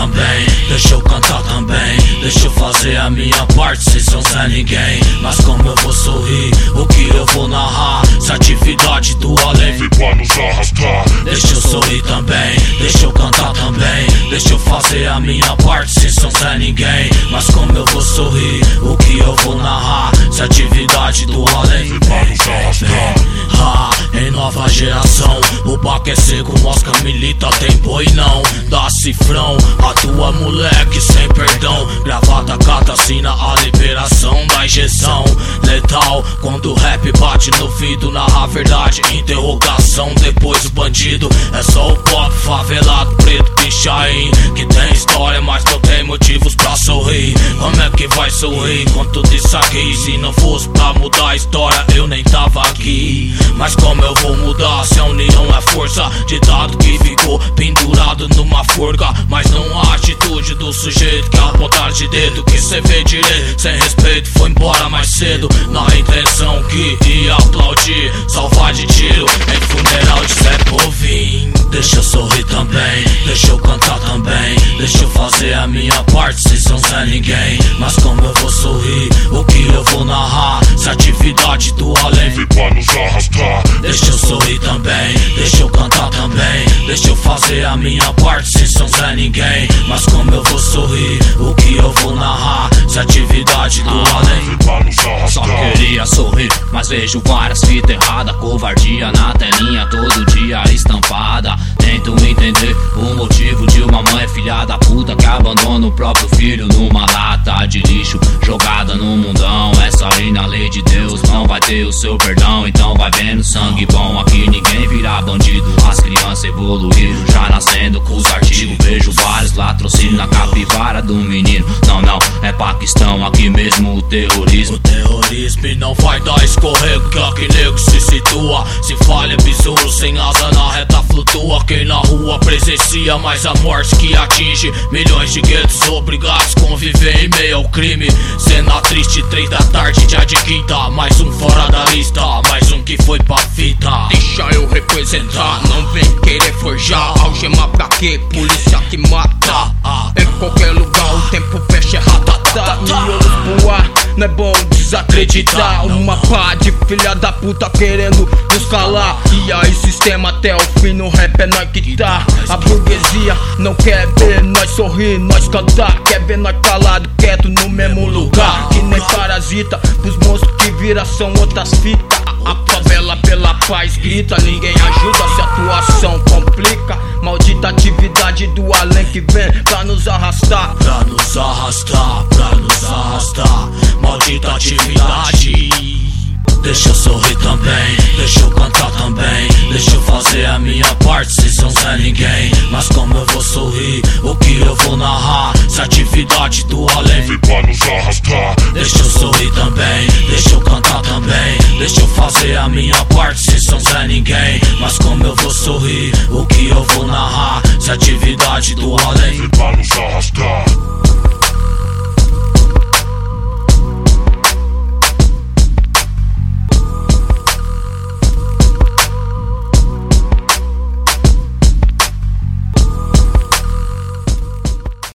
também, deixa eu cantar também, deixa eu fazer a minha parte, cês são Zé Ninguém. Mas como eu vou sorrir, o que eu vou narrar, se a atividade do além vem pra nos arrastar. Deixa eu sorrir também, deixa eu cantar também, deixa eu fazer a minha parte, cês são Zé Ninguém. Mas como eu vou sorrir, o que eu vou narrar, se a atividade do além vem pra nos arrastar. Em nova geração, o baque é seco, mosca milita, tem boi não, dá cifrão, atua moleque sem perdão, gravata cata, assina a liberação da injeção letal, quando o rap bate no vidro, narra a verdade, interrogação, depois o bandido, é só o pop favelado, preto, pichain, que tem história, mas não tem motivos pra sorrir. Como é que vai sorrir com tudo isso aqui? Se não fosse pra mudar a história, eu nem tava aqui. Mas como eu vou mudar se a união é força? Ditado que ficou pendurado numa forca, mas não a atitude do sujeito que apontar de dedo, que cê vê direito, sem respeito, foi embora mais cedo, na intenção que ia aplaudir, salvar de tiro em funeral de Zé Povinho. Deixa eu sorrir também, deixa eu cantar também, deixa eu fazer a minha parte, cês são Zé Ninguém. Mas como eu vou sorrir, o que eu vou narrar, se a atividade do além vem pra nos arrastar. Deixa eu sorrir também, deixa eu cantar também, deixa eu fazer a minha parte, cês são Zé Ninguém. Mas como eu vou sorrir, o que eu vou narrar, se a atividade do além vem pra nos arrastar. Só queria sorrir, mas vejo várias fitas erradas, covardia na telinha todo dia estampada. Tento entender o motivo de uma mãe filha da puta que abandona o próprio filho numa lata de lixo jogada no mundão. Essa aí na lei de Deus não vai ter o seu perdão, então vai vendo sangue bom. Aqui ninguém vira bandido, as crianças evoluíram já nascendo com os artigos. Vejo vários latrocínios na capivara do menino. Não, não, é Paquistão, aqui mesmo o terrorismo. O terrorismo e não vai dar escorrego, que aqui nego se situa. Se falha besouro sem asa na reta flutua. Quem na rua presencia mais a morte que atinge milhões de guetos obrigados a conviver em meio ao crime. Cena triste, 3 da tarde, dia de quinta, mais um fora da lista, mais um que foi pra fita. Deixa eu representar, não vem querer forjar algema pra quê? Polícia que mata. Em qualquer lugar o tempo fecha é ratatá. Miolos pro ar, não é bom desacreditar. Uma pá de filha da puta querendo nos calar. E aí sistema até o fim, no rap é nós que tá. A burguesia não quer ver nós sorrir, nós cantar. Quer ver nós calado, quieto no mesmo lugar. Que nem parasita, pros monstros que vira são outras fitas. A favela pela paz grita, ninguém ajuda se a atuação complica. Maldita atividade do além que vem pra nos arrastar. Pra nos arrastar, pra nos arrastar. Maldita atividade. Deixa eu sorrir também, deixa eu cantar também, deixa eu fazer a minha parte, cês são Zé Ninguém. Mas como eu vou sorrir, o que eu vou narrar, se a atividade do além vem pra nos arrastar. Deixa eu sorrir também, deixa eu cantar também, deixa eu fazer a minha parte, cês são Zé Ninguém. Mas como eu vou sorrir, o que eu vou narrar, se a atividade do além vem pra nos